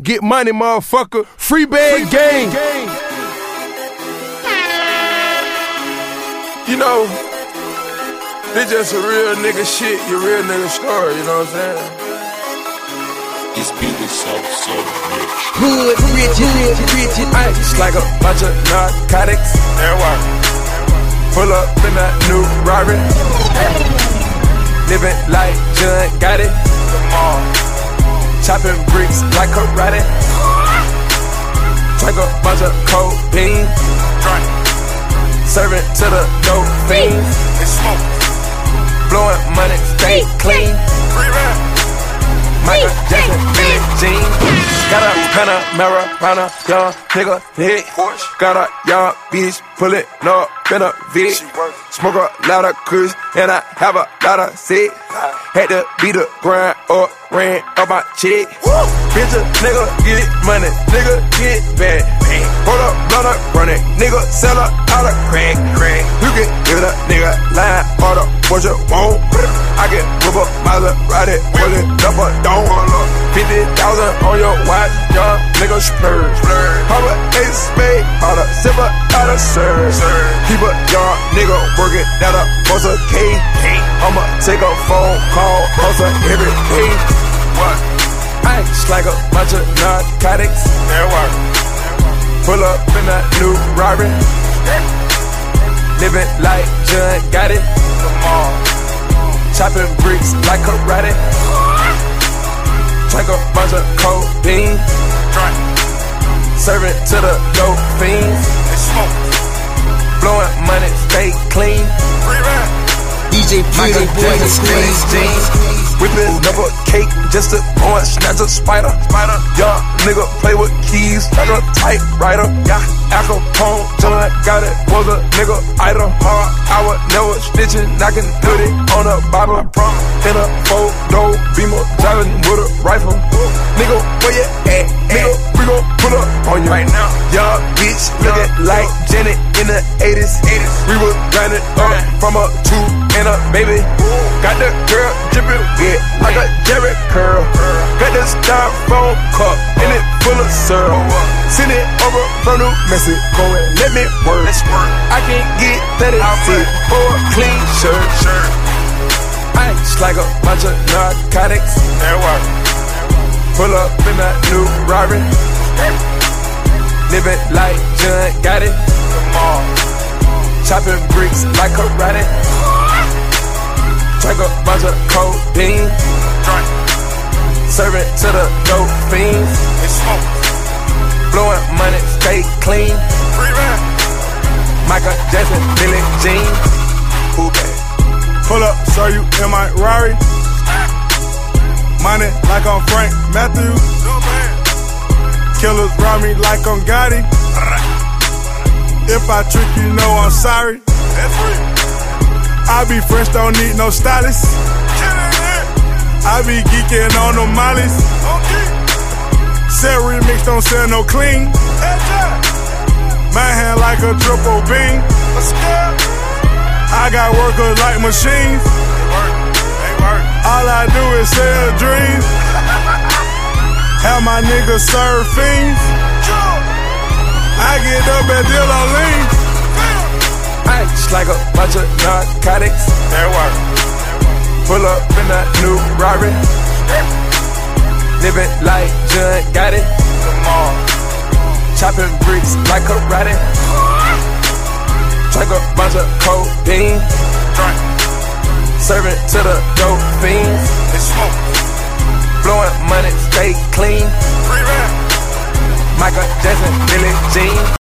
Get money, motherfucker. Free bag gang. You know, this just a real nigga shit, your real nigga story, you know what I'm saying? This beat is so rich. Hood rich. Ice like a bunch of narcotics. There work. Pull up in that new Rari. Living like John got it. Chopping bricks like karate. Drink a bunch of codeine. Serving to the dope fiends. Blowing money, stay clean. Michael Jackson, Billie Jean. Got a Panamera, young nigga hit. Got a young bitch, pull it up in a Vic. Smoke a lot of kush, and I have a lot of sick. Had to beat the grind up, ran up my chick. Bitch, a nigga get money, nigga get bad. Hold up, blood up, run it, nigga sell her out of crack. You can hear the nigga line, order what you want. I can whip up Maserati, pull it up or don't. 50,000 on your watch, young nigga splurge. Pop a ace spade, all the silver, all the serve. Keep a young nigga working that up, what's a K? I'ma take a phone call, hustle every day. What? Ice like a bunch of narcotics. There work. Pull up in that new Rari. Living like John got it. Chopping bricks like karate. Drink a bunch of codeine. Serving to the dope fiends. Blowing money, stay clean. DJ Pretty Boy, the squeeze jeans. Whipping up a cake just to go and snatch a spider. Young nigga play with keys like a typewriter. Al Capone, John got it, was a nigga idol. I was never snitching, I can do it on a Bible. In a four-door Beamer, driving with a rifle. Nigga, where you at? Nigga, we gon' pull up on you right now. Young bitch looking like Janet in the 80s. We was grinding up from a 2 and a baby. Got the girl dripping wet like a Jerry curl. Got the styrofoam cup and it full of syrup. Send it over from New Mexico and let me work. I can't get 36 for a clean shirt. Ice like a bunch of narcotics. There work. Pull up in that new Rari. Living like John got it. Chopping bricks like karate. Drink a bunch of codeine. Serving to the dope fiends. Blowing money, stay clean. Michael Jackson, Billie Jean. Pull up, show you in my Rari. Money like I'm Frank Matthews. Killers rob me like I'm Gotti. If I trick you, know I'm sorry. I be fresh, don't need no stylist. I be geeking on the mollies. Sell remix, don't sell no clean. My hand like a triple beam. I got workers like machines. All I do is sell dreams. Have my niggas serve fiends. I get up and deal on lean. Ice like a bunch of narcotics. There work. Pull up in that new Rari. Living like John got it. Chopping bricks like karate. Drink a bunch of codeine. Serving to the dope fiends. Blowing money, stay clean. Michael Jackson, Billie Jean.